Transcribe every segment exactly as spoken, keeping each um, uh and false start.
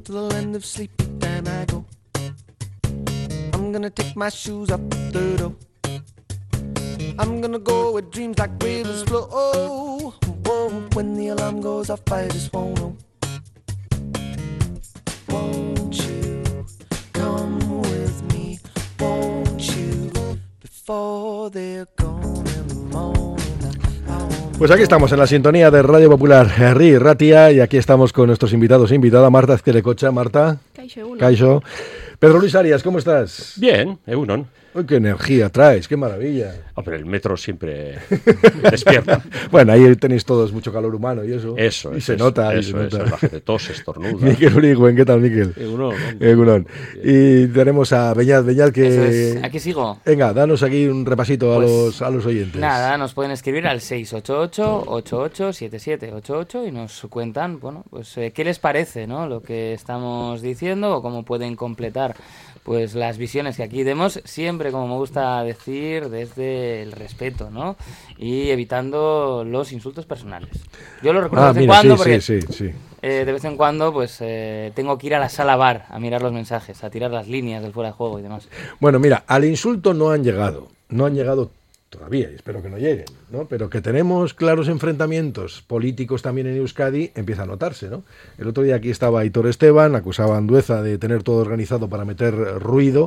to the land of sleepy time I go. I'm gonna take my shoes off the door. I'm gonna go where dreams like rivers flow. Oh, whoa, when the alarm goes off I just won't know. Won't you come with me? Won't you before they're gone in the morning? Pues aquí estamos en la sintonía de Radio Popular Herri Ratia y aquí estamos con nuestros invitados e invitada Marta Azquerecocha. Marta. Kaixo. Kaixo. Pedro Luis Arias, ¿cómo estás? Bien, Egunon. Uy, qué energía traes, qué maravilla. Oh, pero el metro siempre despierta. Bueno, ahí tenéis todos mucho calor humano y eso. Eso y es. se eso, nota. Eso y se es, nota. la gente tose, estornuda. Miquel Urigüen, ¿qué tal, Miquel? Egunon. Egunon. Y tenemos a Beñat, Beñat que... Eso es. Aquí sigo. Venga, danos aquí un repasito Pues, a los a los oyentes. Nada, nos pueden escribir al seis ocho ocho, ocho ocho siete siete ocho ocho y nos cuentan, bueno, pues eh, qué les parece, ¿no? Lo que estamos diciendo o cómo pueden completar pues las visiones que aquí demos, siempre, como me gusta decir, desde el respeto, ¿no? Y evitando los insultos personales. Yo lo recuerdo Ah, de vez en mira, cuando sí, porque sí, sí, sí. eh, de vez en cuando pues eh, tengo que ir a la sala bar a mirar los mensajes, a tirar las líneas del fuera de juego y demás. Bueno, mira, al insulto no han llegado, no han llegado todavía, y espero que no lleguen, ¿no? Pero que tenemos claros enfrentamientos políticos también en Euskadi, empieza a notarse, ¿no? El otro día aquí estaba Aitor Esteban, acusaba a Andueza de tener todo organizado para meter ruido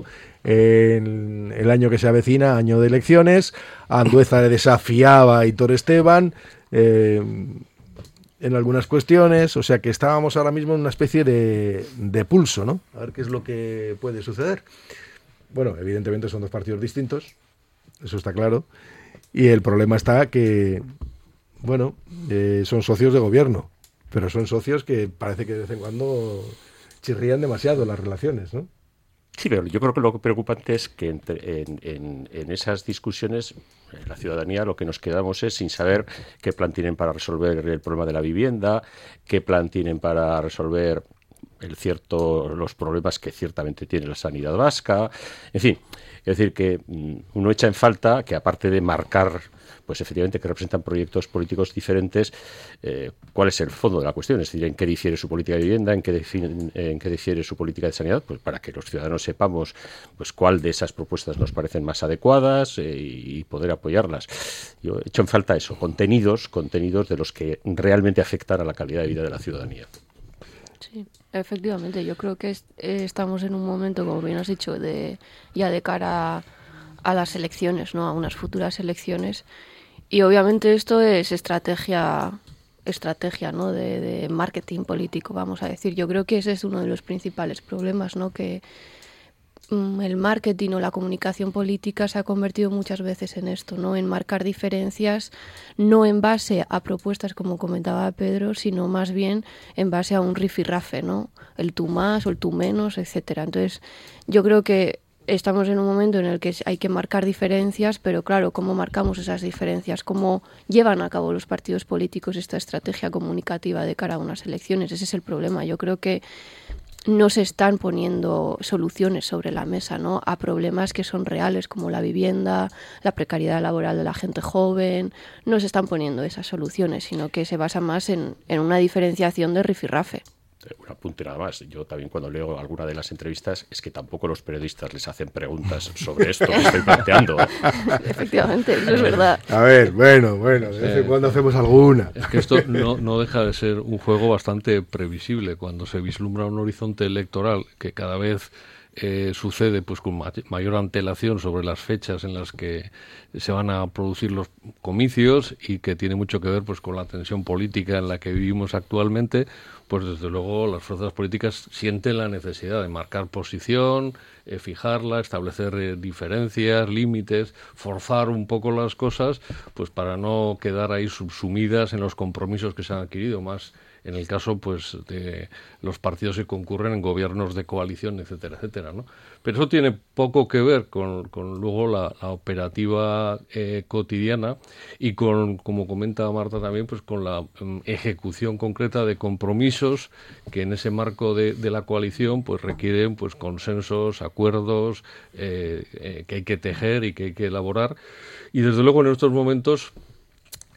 en el año que se avecina, año de elecciones. A Andueza le desafiaba a Aitor Esteban eh, en algunas cuestiones, o sea que estábamos ahora mismo en una especie de, de pulso, ¿no? A ver qué es lo que puede suceder. Bueno, evidentemente son dos partidos distintos, eso está claro, y el problema está que, bueno, eh, son socios de gobierno, pero son socios que parece que de vez en cuando chirrían demasiado las relaciones, ¿no? Sí, pero yo creo que lo preocupante es que entre, en, en, en esas discusiones la ciudadanía lo que nos quedamos es sin saber qué plan tienen para resolver el problema de la vivienda, qué plan tienen para resolver el cierto los problemas que ciertamente tiene la sanidad vasca, en fin. Es decir, que uno echa en falta que, aparte de marcar, pues efectivamente, que representan proyectos políticos diferentes, eh, cuál es el fondo de la cuestión, es decir, en qué difiere su política de vivienda, en qué, define, en qué difiere su política de sanidad, pues para que los ciudadanos sepamos pues cuál de esas propuestas nos parecen más adecuadas eh, y poder apoyarlas. Yo echo en falta eso, contenidos, contenidos de los que realmente afectan a la calidad de vida de la ciudadanía. Sí, efectivamente, yo creo que es, eh, estamos en un momento, como bien has dicho, de ya de cara a, a las elecciones, ¿no? A unas futuras elecciones, y obviamente esto es estrategia, estrategia, ¿no? De, de marketing político, vamos a decir. Yo creo que ese es uno de los principales problemas, ¿no? Que mm, el marketing o la comunicación política se ha convertido muchas veces en esto, ¿no? En marcar diferencias, no en base a propuestas, como comentaba Pedro, sino más bien en base a un rifirrafe, ¿no? El tú más o el tú menos, etcétera. Entonces, yo creo que estamos en un momento en el que hay que marcar diferencias, pero claro, ¿cómo marcamos esas diferencias? ¿Cómo llevan a cabo los partidos políticos esta estrategia comunicativa de cara a unas elecciones? Ese es el problema. Yo creo que no se están poniendo soluciones sobre la mesa, ¿no? A problemas que son reales, como la vivienda, la precariedad laboral de la gente joven. No se están poniendo esas soluciones, sino que se basa más en, en una diferenciación de rifirrafe. Un apunte nada más. Yo también, cuando leo alguna de las entrevistas, es que tampoco los periodistas les hacen preguntas sobre esto que estoy planteando. Efectivamente, eso es verdad. A ver, bueno, bueno, de vez en cuando hacemos alguna. Es que esto no, no deja de ser un juego bastante previsible cuando se vislumbra un horizonte electoral que cada vez eh, sucede pues con ma- mayor antelación sobre las fechas en las que se van a producir los comicios y que tiene mucho que ver pues con la tensión política en la que vivimos actualmente. Pues desde luego las fuerzas políticas sienten la necesidad de marcar posición, eh, fijarla, establecer eh, diferencias, límites, forzar un poco las cosas, pues para no quedar ahí subsumidas en los compromisos que se han adquirido, más en el caso pues de los partidos que concurren en gobiernos de coalición, etcétera, etcétera, ¿no? Pero eso tiene poco que ver con, con luego la, la operativa eh, cotidiana y con, como comenta Marta también, pues con la um, ejecución concreta de compromisos que en ese marco de, de la coalición pues requieren pues consensos, acuerdos eh, eh, que hay que tejer y que hay que elaborar. Y desde luego en estos momentos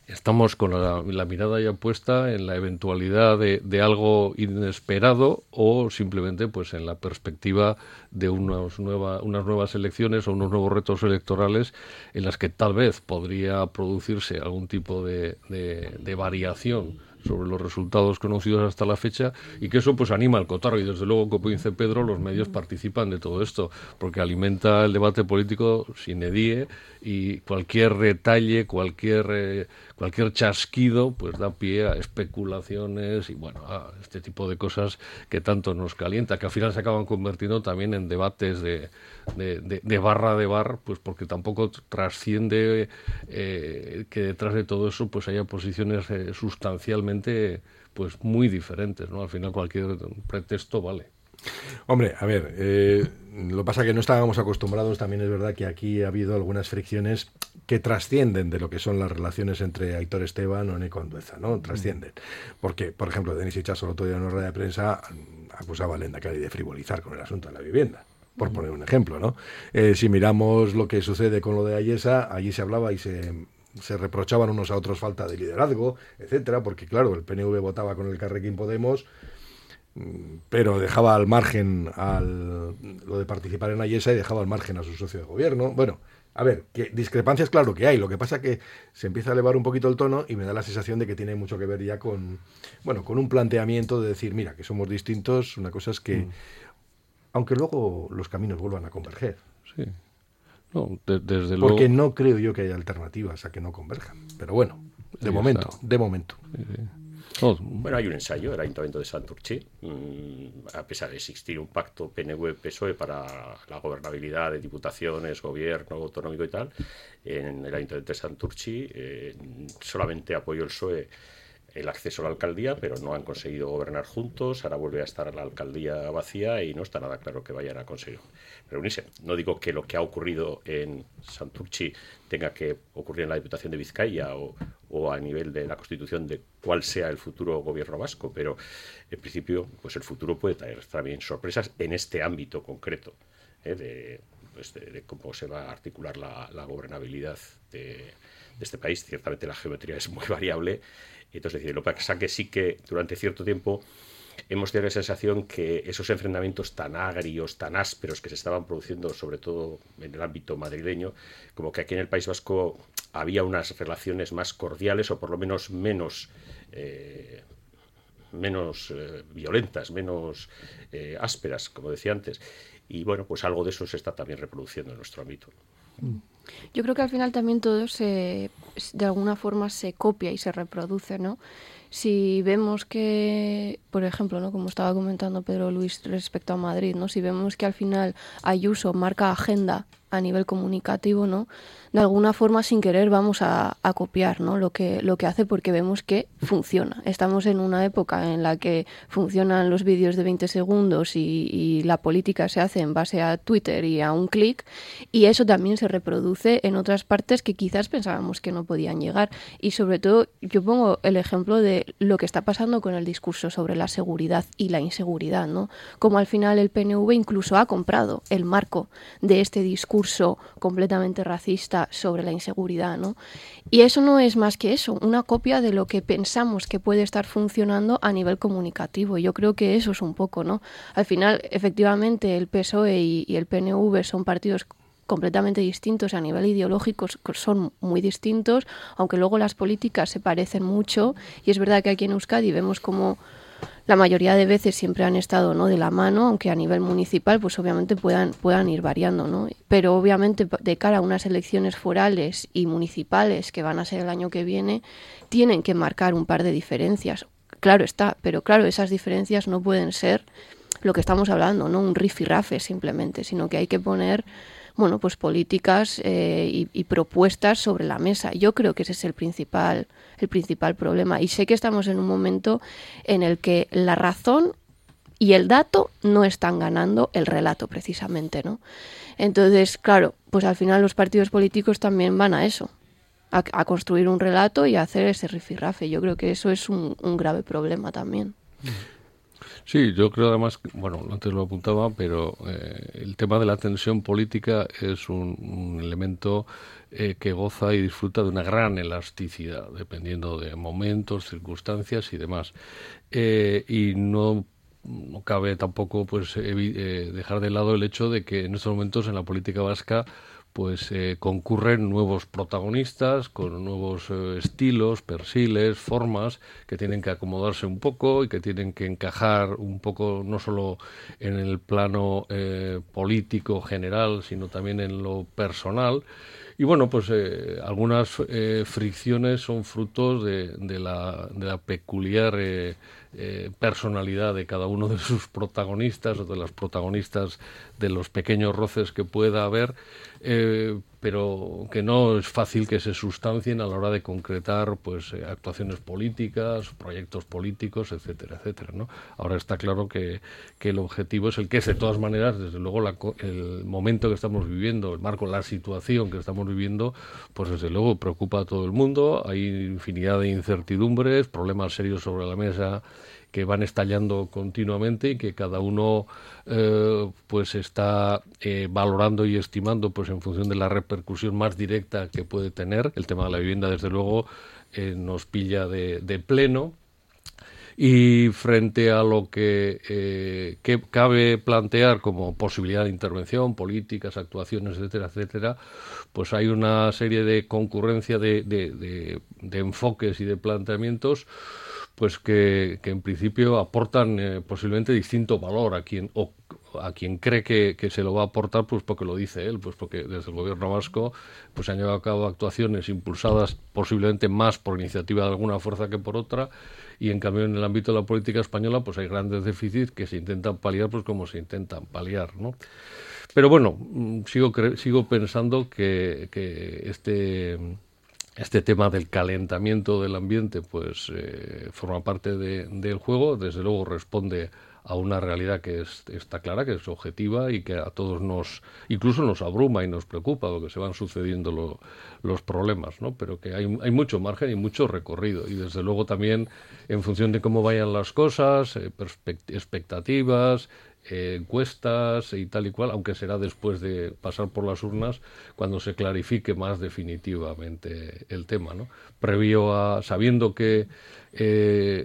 estamos con la, la mirada ya puesta en la eventualidad de, de algo inesperado o simplemente pues en la perspectiva de unos nueva, unas nuevas elecciones o unos nuevos retos electorales en las que tal vez podría producirse algún tipo de, de, de variación sobre los resultados conocidos hasta la fecha, y que eso pues anima al cotarro, y desde luego, como dice Pedro, los medios participan de todo esto, porque alimenta el debate político sine die, y cualquier detalle, cualquier eh, cualquier chasquido pues da pie a especulaciones y bueno, a este tipo de cosas que tanto nos calienta, que al final se acaban convirtiendo también en debates de, de, de, de barra de bar, pues porque tampoco trasciende eh, que detrás de todo eso pues haya posiciones eh, sustancialmente pues muy diferentes, ¿no? Al final cualquier pretexto vale. Hombre, a ver, eh, lo que pasa es que no estábamos acostumbrados, también es verdad que aquí ha habido algunas fricciones que trascienden de lo que son las relaciones entre Aitor Esteban o Eneko Andueza, ¿no? Trascienden. Porque, por ejemplo, Denis Itxaso el otro día en una rueda de prensa acusaba al Lehendakari de frivolizar con el asunto de la vivienda, por poner un ejemplo, ¿no? Eh, si miramos lo que sucede con lo de Ayesa, allí se hablaba y se... se reprochaban unos a otros falta de liderazgo, etcétera, porque claro, el P N V votaba con el Carrequín Podemos, pero dejaba al margen al, lo de participar en Ayesa y dejaba al margen a su socio de gobierno. Bueno, a ver, que discrepancias claro que hay, lo que pasa es que se empieza a elevar un poquito el tono y me da la sensación de que tiene mucho que ver ya con, bueno, con un planteamiento de decir, mira, que somos distintos, una cosa es que, mm. aunque luego los caminos vuelvan a converger. Sí. No, de, desde luego... Porque no creo yo que haya alternativas a que no converjan, pero bueno, de sí, momento, está. de momento. Sí, sí. Oh. Bueno, hay un ensayo, el Ayuntamiento de Santurtzi, mmm, a pesar de existir un pacto P N V-P S O E para la gobernabilidad de diputaciones, gobierno autonómico y tal, en el Ayuntamiento de Santurtzi eh, solamente apoyó el P S O E el acceso a la alcaldía, pero no han conseguido gobernar juntos. Ahora vuelve a estar la alcaldía vacía y no está nada claro que vayan a conseguir reunirse. No digo que lo que ha ocurrido en Santurtzi tenga que ocurrir en la Diputación de Vizcaya o, o a nivel de la Constitución de cuál sea el futuro gobierno vasco, pero en principio pues el futuro puede traer también sorpresas en este ámbito concreto, ¿eh? de, pues de, de cómo se va a articular la, la gobernabilidad de, de este país. Ciertamente la geometría es muy variable. Entonces, lo que pasa es que sí que durante cierto tiempo hemos tenido la sensación que esos enfrentamientos tan agrios, tan ásperos que se estaban produciendo, sobre todo en el ámbito madrileño, como que aquí en el País Vasco había unas relaciones más cordiales o por lo menos menos, eh, menos eh, violentas, menos eh, ásperas, como decía antes. Y bueno, pues algo de eso se está también reproduciendo en nuestro ámbito. Yo creo que al final también todo se, de alguna forma se copia y se reproduce, ¿no? Si vemos que, por ejemplo, ¿no? Como estaba comentando Pedro Luis respecto a Madrid, ¿no? Si vemos que al final Ayuso marca agenda a nivel comunicativo, ¿no? De alguna forma, sin querer, vamos a, a copiar, ¿no? Lo que, lo que hace, porque vemos que funciona. Estamos en una época en la que funcionan los vídeos de veinte segundos y, y la política se hace en base a Twitter y a un clic, y eso también se reproduce en otras partes que quizás pensábamos que no podían llegar. Y sobre todo, yo pongo el ejemplo de lo que está pasando con el discurso sobre la seguridad y la inseguridad, ¿no? Como al final el P N V incluso ha comprado el marco de este discurso completamente racista sobre la inseguridad, ¿no? Y eso no es más que eso, una copia de lo que pensamos que puede estar funcionando a nivel comunicativo. Y yo creo que eso es un poco, ¿no? Al final, efectivamente, el P S O E y, y el P N V son partidos completamente distintos a nivel ideológico, son muy distintos, aunque luego las políticas se parecen mucho, y es verdad que aquí en Euskadi vemos como la mayoría de veces siempre han estado, ¿no?, de la mano, aunque a nivel municipal pues obviamente puedan, puedan ir variando, ¿no? Pero obviamente de cara a unas elecciones forales y municipales que van a ser el año que viene, tienen que marcar un par de diferencias. Claro está, pero claro, esas diferencias no pueden ser lo que estamos hablando, ¿no?, un rifirrafe simplemente, sino que hay que poner, bueno, pues políticas eh, y, y propuestas sobre la mesa. Yo creo que ese es el principal, el principal problema. Y sé que estamos en un momento en el que la razón y el dato no están ganando el relato, precisamente, ¿no? Entonces, claro, pues al final los partidos políticos también van a eso, a, a construir un relato y a hacer ese rifirrafe. Yo creo que eso es un, un grave problema también. Sí, yo creo además, bueno, antes lo apuntaba, pero eh, el tema de la tensión política es un, un elemento eh, que goza y disfruta de una gran elasticidad, dependiendo de momentos, circunstancias y demás. Eh, y no, no cabe tampoco pues evi- eh, dejar de lado el hecho de que en estos momentos en la política vasca pues eh, concurren nuevos protagonistas con nuevos eh, estilos, perfiles, formas que tienen que acomodarse un poco y que tienen que encajar un poco no solo en el plano eh, político general, sino también en lo personal. Y bueno, pues eh, algunas eh, fricciones son frutos de, de, la, de la peculiar eh, eh, personalidad de cada uno de sus protagonistas o de las protagonistas, de los pequeños roces que pueda haber, eh, pero que no es fácil que se sustancien a la hora de concretar pues eh, actuaciones políticas, proyectos políticos, etcétera, etcétera, ¿no? Ahora está claro que, que el objetivo es el que es, de todas maneras, desde luego la, el momento que estamos viviendo, el marco, la situación que estamos viviendo, pues desde luego preocupa a todo el mundo. Hay infinidad de incertidumbres, problemas serios sobre la mesa que van estallando continuamente y que cada uno eh, pues está eh, valorando y estimando pues en función de la repercusión más directa que puede tener. El tema de la vivienda, desde luego, eh, nos pilla de, de pleno. Y frente a lo que, eh, que cabe plantear como posibilidad de intervención, políticas, actuaciones, etcétera, etcétera, pues hay una serie de concurrencia de, de, de, de enfoques y de planteamientos pues que, que en principio aportan eh, posiblemente distinto valor a quien o a quien cree que, que se lo va a aportar, pues porque lo dice él, pues porque desde el gobierno vasco pues se han llevado a cabo actuaciones impulsadas posiblemente más por iniciativa de alguna fuerza que por otra, y en cambio en el ámbito de la política española pues hay grandes déficits que se intentan paliar pues como se intentan paliar, ¿no? Pero bueno, sigo cre- sigo pensando que, que este Este tema del calentamiento del ambiente pues eh, forma parte de, del juego, desde luego responde a una realidad que es, está clara, que es objetiva y que a todos nos, incluso nos abruma y nos preocupa, porque se van sucediendo lo, los problemas, ¿no? Pero que hay, hay mucho margen y mucho recorrido, y desde luego también en función de cómo vayan las cosas, eh, expectativas, Eh, encuestas y tal y cual, aunque será después de pasar por las urnas cuando se clarifique más definitivamente el tema, ¿no? Previo a, sabiendo que eh,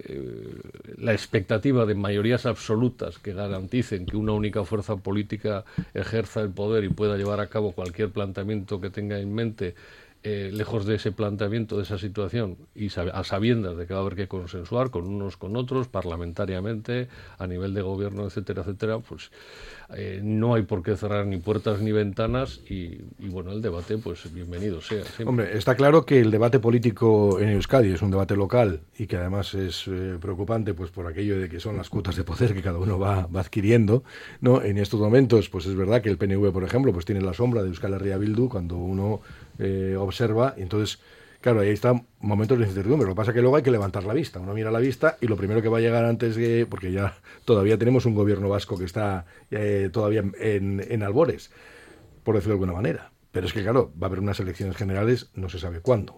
la expectativa de mayorías absolutas que garanticen que una única fuerza política ejerza el poder y pueda llevar a cabo cualquier planteamiento que tenga en mente, Eh, lejos de ese planteamiento, de esa situación, y sab- a sabiendas de que va a haber que consensuar con unos con otros, parlamentariamente, a nivel de gobierno, etcétera, etcétera, pues eh, no hay por qué cerrar ni puertas ni ventanas, y, y bueno, el debate, pues bienvenido sea. Siempre. Hombre, está claro que el debate político en Euskadi es un debate local y que además es eh, preocupante pues por aquello de que son las cuotas de poder que cada uno va, va adquiriendo, ¿no? En estos momentos, pues es verdad que el P N V, por ejemplo, pues tiene la sombra de Euskal Herria Bildu cuando uno eh, observa, y entonces, claro, ahí están momentos de incertidumbre. Lo que pasa es que luego hay que levantar la vista. Uno mira la vista y lo primero que va a llegar antes de... Porque ya todavía tenemos un gobierno vasco que está eh, todavía en, en albores, por decirlo de alguna manera. Pero es que, claro, va a haber unas elecciones generales, no se sabe cuándo.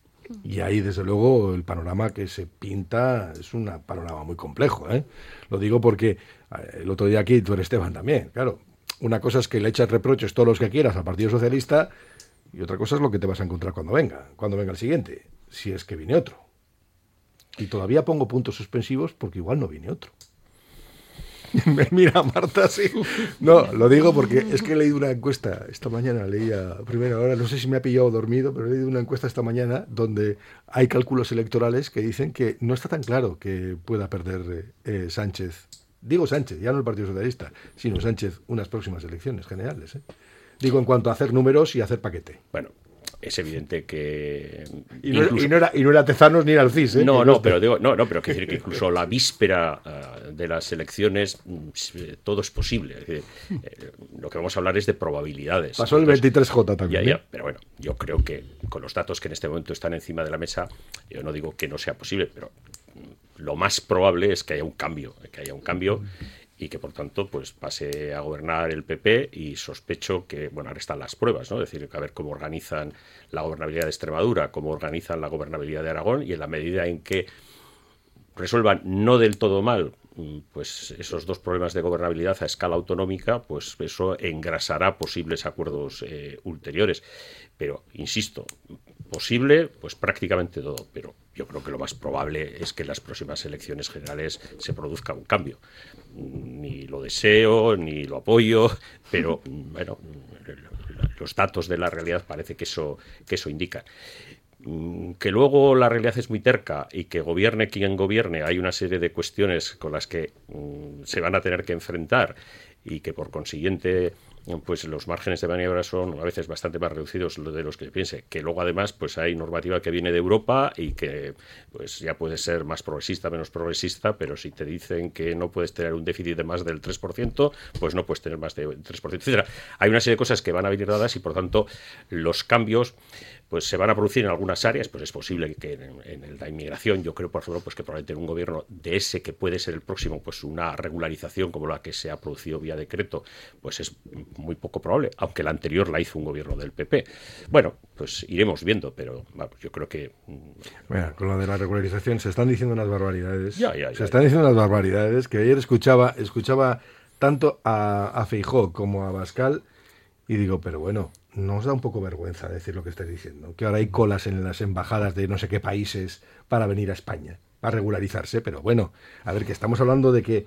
Y ahí, desde luego, el panorama que se pinta es un panorama muy complejo, ¿eh? Lo digo porque el otro día aquí, tú eres Esteban también, claro. Una cosa es que le echas reproches todos los que quieras al Partido Socialista, y otra cosa es lo que te vas a encontrar cuando venga, cuando venga el siguiente, si es que viene otro. Y todavía pongo puntos suspensivos porque igual no viene otro. Me mira Marta, sí. No, lo digo porque es que he leído una encuesta esta mañana, leía a primera hora, no sé si me ha pillado dormido, pero he leído una encuesta esta mañana donde hay cálculos electorales que dicen que no está tan claro que pueda perder eh, Sánchez, digo Sánchez, ya no el Partido Socialista, sino Sánchez unas próximas elecciones generales, ¿eh? Digo en cuanto a hacer números y hacer paquete. Bueno, es evidente que y no, incluso... y no era y no era Tezanos ni era el C I S, ¿eh? No, no, pero digo, no, no, pero quiero decir que incluso la víspera uh, de las elecciones todo es posible. Es decir, eh, lo que vamos a hablar es de probabilidades. Pasó el veintitrés J también. Ya, ya, pero bueno, yo creo que con los datos que en este momento están encima de la mesa, yo no digo que no sea posible, pero lo más probable es que haya un cambio, que haya un cambio. Y que por tanto pues pase a gobernar el P P, y sospecho que, bueno, ahora están las pruebas, ¿no? Es decir, que a ver cómo organizan la gobernabilidad de Extremadura, cómo organizan la gobernabilidad de Aragón, y en la medida en que resuelvan no del todo mal, pues esos dos problemas de gobernabilidad a escala autonómica, pues eso engrasará posibles acuerdos eh, ulteriores. Pero, insisto, posible, pues prácticamente todo, pero yo creo que lo más probable es que en las próximas elecciones generales se produzca un cambio. Ni lo deseo, ni lo apoyo, pero bueno, los datos de la realidad parece que eso, que eso indica. Que luego la realidad es muy terca y que gobierne quien gobierne, hay una serie de cuestiones con las que mm, se van a tener que enfrentar y que por consiguiente pues los márgenes de maniobra son a veces bastante más reducidos de los que piense, que luego además pues hay normativa que viene de Europa y que pues ya puede ser más progresista, menos progresista, pero si te dicen que no puedes tener un déficit de más del tres por ciento, pues no puedes tener más del tres por ciento, etcétera. Hay una serie de cosas que van a venir dadas y por tanto los cambios pues se van a producir en algunas áreas, pues es posible que en, en la inmigración, yo creo, por ejemplo, pues que probablemente en un gobierno de ese que puede ser el próximo, pues una regularización como la que se ha producido vía decreto, pues es muy poco probable, aunque la anterior la hizo un gobierno del P P. Bueno, pues iremos viendo, pero vamos, yo creo que... Mira, con lo de la regularización se están diciendo unas barbaridades. Ya, ya, ya, se están ya. diciendo unas barbaridades que ayer escuchaba, escuchaba tanto a, a Feijóo como a Abascal y digo, pero bueno, ¿no os da un poco vergüenza decir lo que estáis diciendo? Que ahora hay colas en las embajadas de no sé qué países para venir a España, para regularizarse, pero bueno, a ver, que estamos hablando de que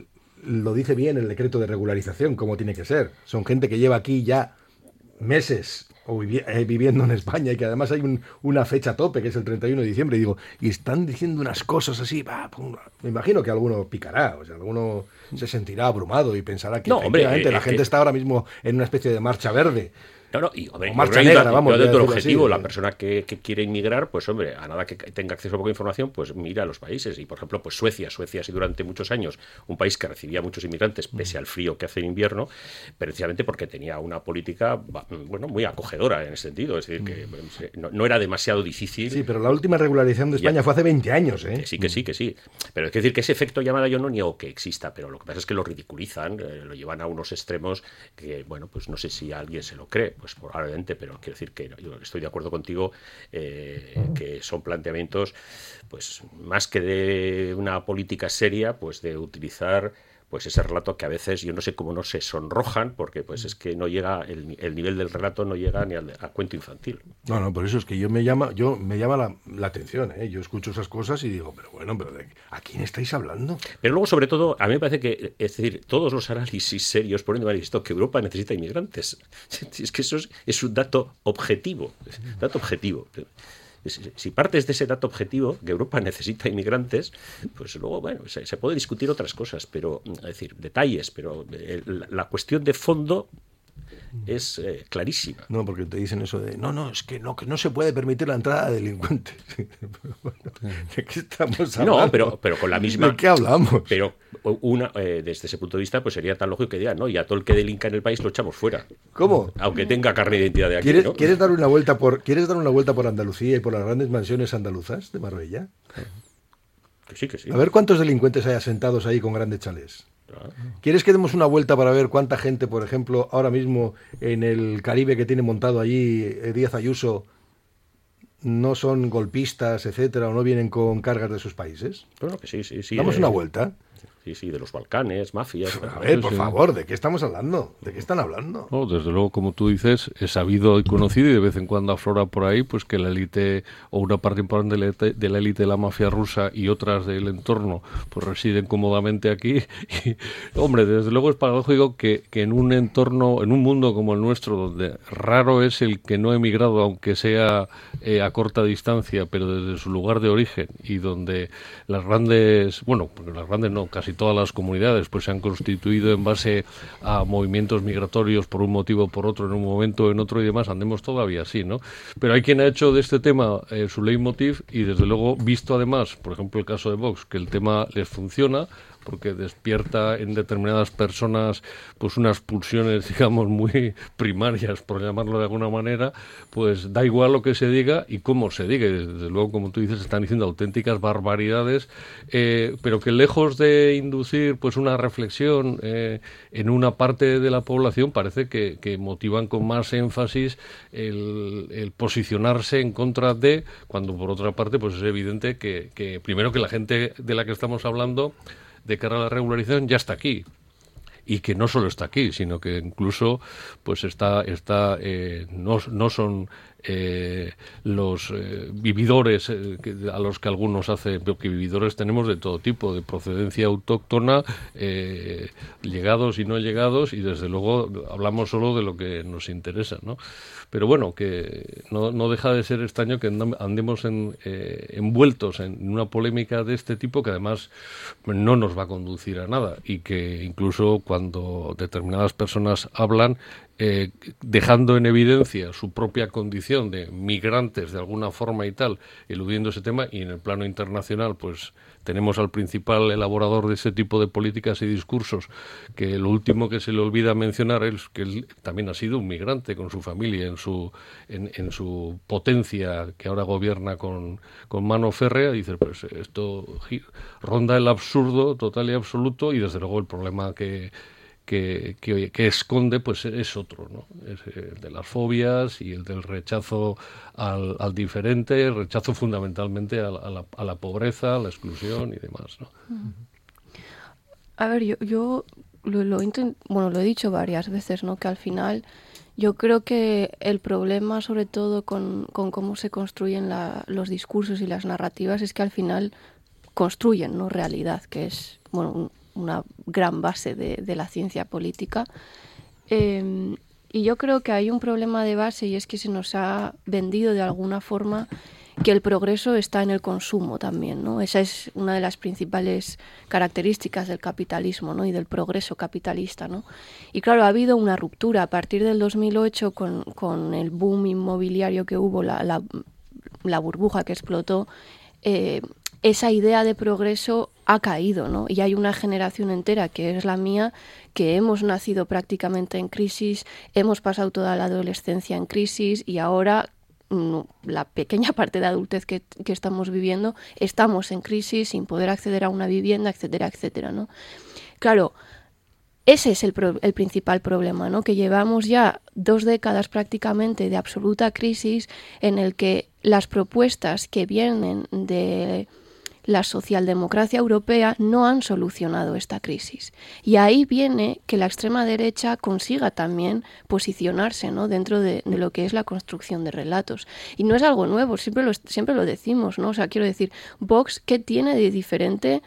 lo dice bien el decreto de regularización, como tiene que ser. Son gente que lleva aquí ya meses o vivi eh, viviendo en España y que además hay un, una fecha tope que es el treinta y uno de diciembre y digo, y están diciendo unas cosas así, bah, pum, me imagino que alguno picará, o sea, alguno se sentirá abrumado y pensará que no, hombre, efectivamente eh, la eh, gente eh, está ahora mismo en una especie de marcha verde. No, no, y hombre, O marcha yo creo que negra, vamos, yo dentro voy a del decirlo objetivo, así. la persona que, que quiere inmigrar, pues hombre, a nada que tenga acceso a poca información, pues mira a los países. Y por ejemplo, pues Suecia, Suecia ha sido durante muchos años un país que recibía muchos inmigrantes, pese al frío que hace en invierno, precisamente porque tenía una política, bueno, muy acogedora en ese sentido. Es decir, que no, no era demasiado difícil. Sí, pero la última regularización de España Ya. fue hace veinte años, ¿eh? Que sí, que sí, que sí. Pero es decir que ese efecto llamada yo no niego que exista, pero lo que pasa es que lo ridiculizan, eh, lo llevan a unos extremos que, bueno, pues no sé si alguien se lo cree, pues probablemente, pero quiero decir que yo estoy de acuerdo contigo, eh, que son planteamientos, pues más que de una política seria, pues de utilizar pues ese relato que a veces yo no sé cómo no se sonrojan, porque pues es que no llega, el, el nivel del relato no llega ni al a cuento infantil. No, no, por eso es que yo me llama, yo me llama la, la atención, ¿eh? Yo escucho esas cosas y digo, pero bueno, pero ¿de ¿a quién estáis hablando? Pero luego, sobre todo, a mí me parece que, es decir, todos los análisis serios ponen de manifiesto que Europa necesita inmigrantes. Es que eso es, es un dato objetivo, dato objetivo. Si partes de ese dato objetivo, que Europa necesita inmigrantes, pues luego, bueno, se, se puede discutir otras cosas, pero, es decir, detalles, pero eh, la, la cuestión de fondo es eh, clarísima. No, porque te dicen eso de, no, no, es que no, que no se puede permitir la entrada de delincuentes. Bueno, ¿de qué estamos hablando? No, pero, pero con la misma... ¿De qué hablamos? Pero una, eh, desde ese punto de vista, pues sería tan lógico que digan, no, y a todo el que delinca en el país lo echamos fuera. ¿Cómo? Aunque tenga carne de identidad de aquí, ¿Quieres, ¿no? ¿quieres dar una vuelta por, ¿Quieres dar una vuelta por Andalucía y por las grandes mansiones andaluzas de Marbella? Que sí, que sí. A ver cuántos delincuentes hay asentados ahí con grandes chalés. Ah. ¿Quieres que demos una vuelta para ver cuánta gente, por ejemplo, ahora mismo en el Caribe que tiene montado allí eh, Díaz Ayuso, no son golpistas, etcétera, o no vienen con cargas de sus países? Bueno, que sí, sí, sí. Damos eh, una vuelta. Sí, sí, de los Balcanes, mafias. A ver, por sí. favor, ¿de qué estamos hablando? ¿De qué están hablando? No, desde luego, como tú dices, es sabido y conocido y de vez en cuando aflora por ahí pues que la élite o una parte importante de la élite de la, élite de la mafia rusa y otras del entorno pues residen cómodamente aquí. Y, hombre, desde luego es paradójico que, que en un entorno, en un mundo como el nuestro, donde raro es el que no ha emigrado, aunque sea eh, a corta distancia, pero desde su lugar de origen, y donde las grandes, bueno, las grandes no, casi todas las comunidades pues se han constituido en base a movimientos migratorios por un motivo o por otro, en un momento o en otro y demás, andemos todavía así, ¿no? Pero hay quien ha hecho de este tema eh, su leitmotiv y desde luego, visto además, por ejemplo el caso de Vox, que el tema les funciona, porque despierta en determinadas personas pues unas pulsiones, digamos, muy primarias, por llamarlo de alguna manera, pues da igual lo que se diga y cómo se diga. Y desde luego, como tú dices, están diciendo auténticas barbaridades, eh, pero que lejos de inducir pues una reflexión eh, en una parte de la población, parece que, que motivan con más énfasis el, el posicionarse en contra de, cuando por otra parte pues es evidente que, que primero que la gente de la que estamos hablando de cara a la regularización ya está aquí. Y que no solo está aquí, sino que incluso pues está, está eh, no, no son eh, los eh, vividores eh, que, a los que algunos hacen, porque vividores tenemos de todo tipo, de procedencia autóctona, eh, llegados y no llegados, y desde luego hablamos solo de lo que nos interesa, ¿no? Pero bueno, que no, no deja de ser extraño que andemos en, eh, envueltos en una polémica de este tipo que además no nos va a conducir a nada, y que incluso cuando determinadas personas hablan, eh, dejando en evidencia su propia condición de migrantes de alguna forma y tal, eludiendo ese tema, y en el plano internacional pues tenemos al principal elaborador de ese tipo de políticas y discursos, que lo último que se le olvida mencionar es que él también ha sido un migrante con su familia en su en, en su potencia, que ahora gobierna con, con mano férrea. Y dice, pues esto ronda el absurdo total y absoluto, y desde luego el problema que Que, que, que esconde pues es otro, ¿no? Es el de las fobias y el del rechazo al, al diferente, el rechazo fundamentalmente a la, a, la, a la pobreza, a la exclusión y demás, ¿no? A ver, yo, yo lo, lo, intent, bueno, lo he dicho varias veces, ¿no? Que al final yo creo que el problema, sobre todo con, con cómo se construyen la, los discursos y las narrativas, es que al final construyen, ¿no?, realidad, que es, bueno, un, una gran base de, de la ciencia política. Eh, y yo creo que hay un problema de base, y es que se nos ha vendido de alguna forma que el progreso está en el consumo también, ¿no? Esa es una de las principales características del capitalismo, ¿no?, y del progreso capitalista, ¿no? Y claro, ha habido una ruptura a partir del dos mil ocho con, con el boom inmobiliario que hubo, la, la, la burbuja que explotó. Eh, esa idea de progreso ha caído, ¿no? Y hay una generación entera, que es la mía, que hemos nacido prácticamente en crisis, hemos pasado toda la adolescencia en crisis, y ahora no, la pequeña parte de adultez que, que estamos viviendo, estamos en crisis, sin poder acceder a una vivienda, etcétera, etcétera, ¿no? Claro, ese es el, pro, el principal problema, ¿no? Que llevamos ya dos décadas prácticamente de absoluta crisis, en el que las propuestas que vienen de la socialdemocracia europea no han solucionado esta crisis. Y ahí viene que la extrema derecha consiga también posicionarse, ¿no?, dentro de, de lo que es la construcción de relatos. Y no es algo nuevo, siempre lo, siempre lo decimos, ¿no? O sea, quiero decir, Vox, ¿qué tiene de diferente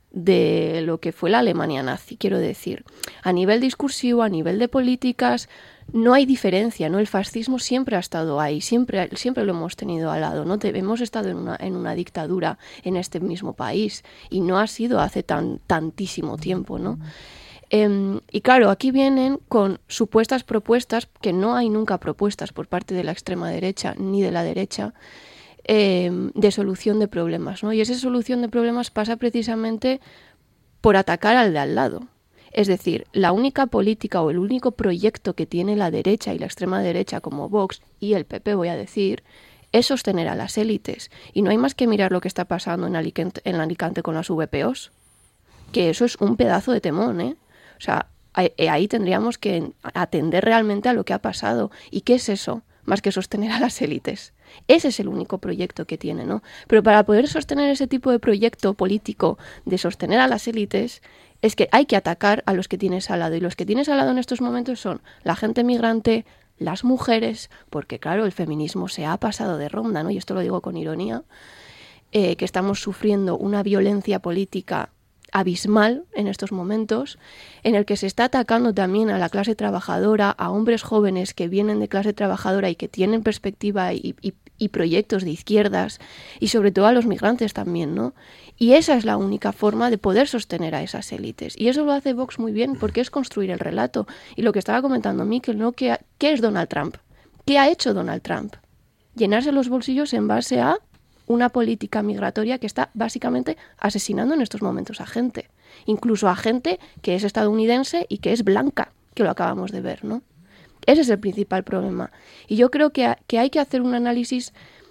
de lo que fue la Alemania nazi? Quiero decir, a nivel discursivo, a nivel de políticas, no hay diferencia, ¿no? El fascismo siempre ha estado ahí, siempre, siempre lo hemos tenido al lado, ¿no? Te, hemos estado en una, en una dictadura en este mismo país, y no ha sido hace tan, tantísimo tiempo, ¿no? Eh, y claro, aquí vienen con supuestas propuestas, que no hay nunca propuestas por parte de la extrema derecha ni de la derecha, eh, de solución de problemas, ¿no? Y esa solución de problemas pasa precisamente por atacar al de al lado. Es decir, la única política o el único proyecto que tiene la derecha y la extrema derecha, como Vox y el P P, voy a decir, es sostener a las élites. Y no hay más que mirar lo que está pasando en Alicante, en Alicante con las V P Os, que eso es un pedazo de temón, ¿eh? O sea, ahí, ahí tendríamos que atender realmente a lo que ha pasado. ¿Y qué es eso? Más que sostener a las élites. Ese es el único proyecto que tiene, ¿no? Pero para poder sostener ese tipo de proyecto político de sostener a las élites, es que hay que atacar a los que tienes al lado. Y los que tienes al lado en estos momentos son la gente migrante, las mujeres, porque claro, el feminismo se ha pasado de ronda, ¿no? Y esto lo digo con ironía, eh, que estamos sufriendo una violencia política abismal en estos momentos, en el que se está atacando también a la clase trabajadora, a hombres jóvenes que vienen de clase trabajadora y que tienen perspectiva y, y, y proyectos de izquierdas, y sobre todo a los migrantes también, ¿no? Y esa es la única forma de poder sostener a esas élites. Y eso lo hace Vox muy bien, porque es construir el relato. Y lo que estaba comentando Miquel, ¿no? ¿Qué, qué es Donald Trump? ¿Qué ha hecho Donald Trump? Llenarse los bolsillos en base a una política migratoria que está básicamente asesinando en estos momentos a gente. Incluso a gente que es estadounidense y que es blanca, que lo acabamos de ver, ¿no? Ese es el principal problema. Y yo creo que, a, que hay que hacer un análisis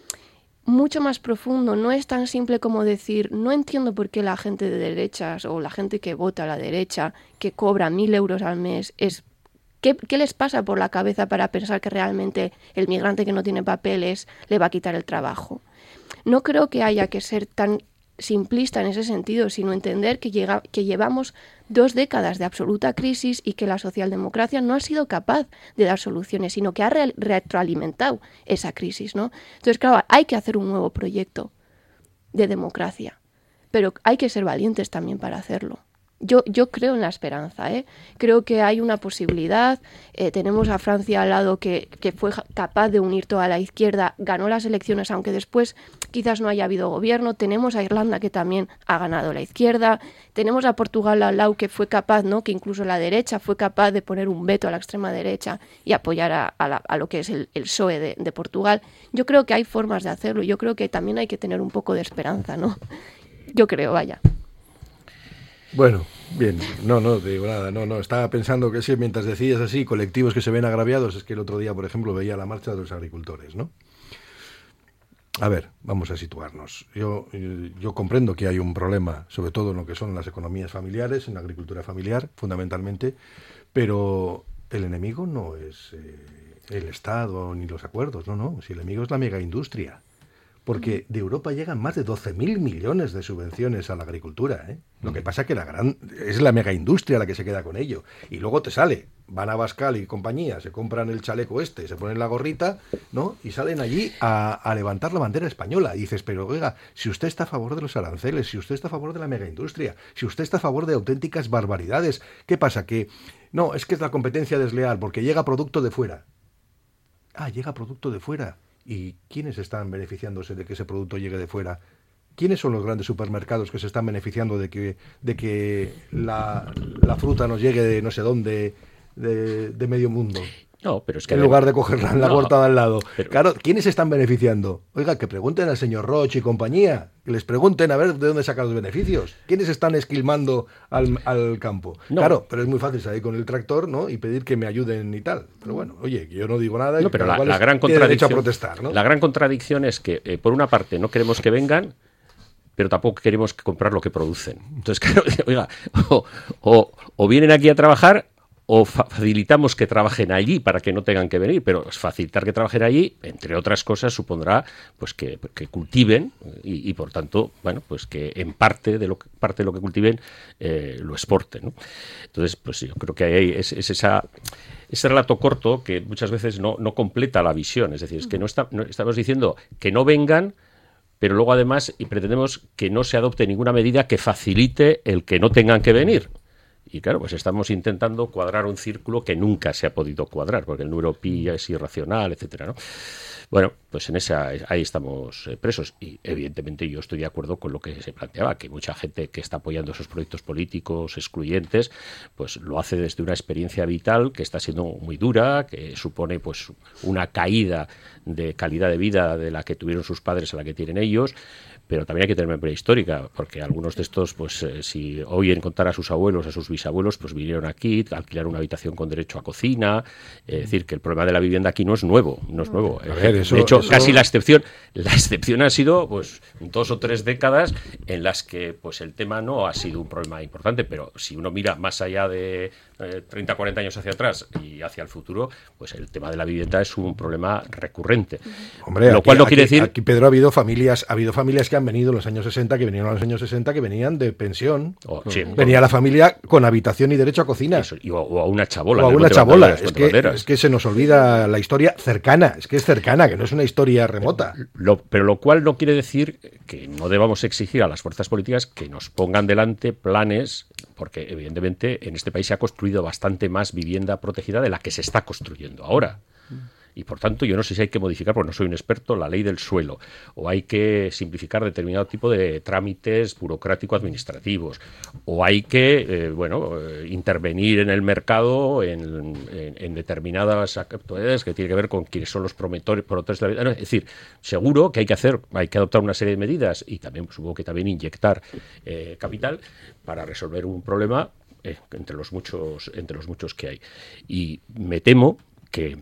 mucho más profundo. No es tan simple como decir, no entiendo por qué la gente de derechas o la gente que vota a la derecha, que cobra mil euros al mes, es ¿qué, qué les pasa por la cabeza para pensar que realmente el migrante que no tiene papeles le va a quitar el trabajo? No creo que haya que ser tan simplista en ese sentido, sino entender que, llega, que llevamos dos décadas de absoluta crisis y que la socialdemocracia no ha sido capaz de dar soluciones, sino que ha re- retroalimentado esa crisis, ¿no? Entonces, claro, hay que hacer un nuevo proyecto de democracia, pero hay que ser valientes también para hacerlo. Yo, yo creo en la esperanza, ¿eh? Creo que hay una posibilidad. Eh, tenemos a Francia al lado que, que fue capaz de unir toda la izquierda, ganó las elecciones, aunque después quizás no haya habido gobierno. Tenemos a Irlanda, que también ha ganado la izquierda. Tenemos a Portugal al lado, que fue capaz, ¿no? Que incluso la derecha fue capaz de poner un veto a la extrema derecha y apoyar a, a, la, a lo que es el, el P S O E de, de Portugal. Yo creo que hay formas de hacerlo. Yo creo que también hay que tener un poco de esperanza, ¿no? Yo creo, vaya. Bueno, bien, no, no te digo nada, no, no, estaba pensando que sí, mientras decías así, colectivos que se ven agraviados, es que el otro día, por ejemplo, veía la marcha de los agricultores, ¿no? A ver, vamos a situarnos. Yo, yo comprendo que hay un problema, sobre todo en lo que son las economías familiares, en la agricultura familiar, fundamentalmente, pero el enemigo no es eh, el Estado ni los acuerdos, no, no, si el enemigo es la megaindustria. Porque de Europa llegan más de doce mil millones de subvenciones a la agricultura, ¿eh? Lo que pasa es que la gran es la megaindustria la que se queda con ello. Y luego te sale, van a Bascal y compañía, se compran el chaleco este, se ponen la gorrita, ¿no? Y salen allí a, a levantar la bandera española. Y dices, pero oiga, si usted está a favor de los aranceles, si usted está a favor de la megaindustria, si usted está a favor de auténticas barbaridades, ¿qué pasa? Que no, es que es la competencia desleal, porque llega producto de fuera. Ah, llega producto de fuera. ¿Y quiénes están beneficiándose de que ese producto llegue de fuera? ¿Quiénes son los grandes supermercados que se están beneficiando de que, de que la, la fruta nos llegue de no sé dónde, de, de medio mundo? No, pero es que... En lugar de cogerla en la no, huerta de al lado. pero... Claro, ¿quiénes se están beneficiando? Oiga, que pregunten al señor Roche y compañía, que les pregunten a ver de dónde sacan los beneficios. ¿Quiénes están esquilmando al, al campo? No. Claro, pero es muy fácil salir con el tractor, ¿no? Y pedir que me ayuden y tal. Pero bueno, oye, yo no digo nada. No, y pero la, la es, gran tiene derecho contradicción, a protestar, ¿no? La gran contradicción es que, eh, por una parte, no queremos que vengan, pero tampoco queremos comprar lo que producen. Entonces, claro, oiga, o, o, o vienen aquí a trabajar, o facilitamos que trabajen allí para que no tengan que venir, pero facilitar que trabajen allí, entre otras cosas, supondrá pues que, que cultiven y, y, por tanto, bueno, pues que en parte de lo que, parte de lo que cultiven eh, lo exporten, ¿no? Entonces, pues yo creo que hay, es, es esa... ese relato corto que muchas veces no, no completa la visión. Es decir, es que no, está, no estamos diciendo que no vengan, pero luego además y pretendemos que no se adopte ninguna medida que facilite el que no tengan que venir. Y claro, pues estamos intentando cuadrar un círculo que nunca se ha podido cuadrar, porque el número pi es irracional, etcétera, ¿no? Bueno, pues en esa ahí estamos presos y evidentemente yo estoy de acuerdo con lo que se planteaba, que mucha gente que está apoyando esos proyectos políticos excluyentes, pues lo hace desde una experiencia vital que está siendo muy dura, que supone pues una caída de calidad de vida de la que tuvieron sus padres a la que tienen ellos. Pero también hay que tener memoria histórica, porque algunos de estos, pues eh, si oyen contar a sus abuelos, a sus bisabuelos, pues vinieron aquí, alquilaron una habitación con derecho a cocina. Es decir, que el problema de la vivienda aquí no es nuevo, no es nuevo. A ver, eso, de hecho, eso... casi la excepción, la excepción ha sido pues dos o tres décadas en las que pues el tema no ha sido un problema importante, pero si uno mira más allá de eh, treinta, cuarenta años hacia atrás y hacia el futuro, pues el tema de la vivienda es un problema recurrente. Hombre, lo aquí, cual no aquí, quiere decir... Aquí, Pedro, ha habido familias, ha habido familias que han venido en los años sesenta, que vinieron en los años sesenta, que venían de pensión. Oh, sí, Venía con... la familia con habitación y derecho a cocina. Eso, y, o, o a una chabola. O a una chabola. Es que, es que se nos olvida la historia cercana. Es que es cercana, que no es una historia remota. Lo, pero lo cual no quiere decir que no debamos exigir a las fuerzas políticas que nos pongan delante planes, porque evidentemente en este país se ha construido bastante más vivienda protegida de la que se está construyendo ahora. Y por tanto yo no sé si hay que modificar, porque no soy un experto, la ley del suelo, o hay que simplificar determinado tipo de trámites burocrático-administrativos, o hay que eh, bueno eh, intervenir en el mercado en, en, en determinadas actividades que tienen que ver con quiénes son los promotores, promotores de la vida. Es decir, seguro que hay que hacer, hay que adoptar una serie de medidas y también supongo que también inyectar eh, capital para resolver un problema eh, entre los muchos entre los muchos que hay. Y me temo que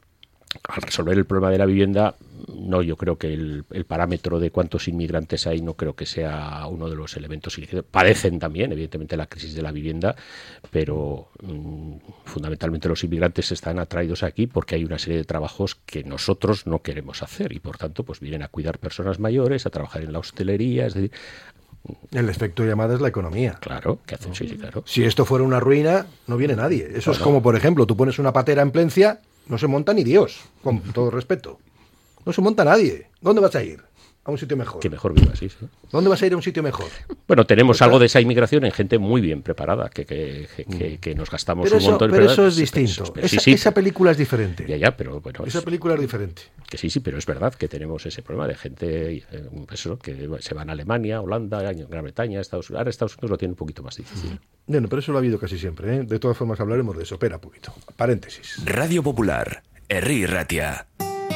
al resolver el problema de la vivienda, no, yo creo que el, el parámetro de cuántos inmigrantes hay no creo que sea uno de los elementos ilícitos. Padecen también, evidentemente, la crisis de la vivienda, pero mmm, fundamentalmente los inmigrantes están atraídos aquí porque hay una serie de trabajos que nosotros no queremos hacer y, por tanto, pues vienen a cuidar personas mayores, a trabajar en la hostelería, es decir, El efecto llamada es la economía. Claro, que hacen, sí, sí, claro. Si esto fuera una ruina, no viene nadie. Eso No, es no. como, por ejemplo, tú pones una patera en Plencia, no se monta ni Dios, con todo respeto. No se monta nadie. ¿Dónde vas a ir? A un sitio mejor. Que mejor viva, sí, sí. ¿Dónde vas a ir a un sitio mejor? Bueno, tenemos Pues, algo de esa inmigración en gente muy bien preparada, que, que, que, que nos gastamos Pero un eso, montón. pero eso es Sí, distinto. pero- esa, sí, sí, esa película es diferente. Ya, ya, pero bueno, Esa es- película es diferente. que sí, sí, pero es verdad que tenemos ese problema de gente eh, eso, que se van a Alemania, Holanda, Gran Bretaña, Estados Unidos. Ahora Estados Unidos lo tiene un poquito más difícil. Bueno, pero eso lo ha habido casi siempre, ¿eh? De todas formas hablaremos de eso. Espera un poquito. Paréntesis. Radio Popular, Herri Ratia.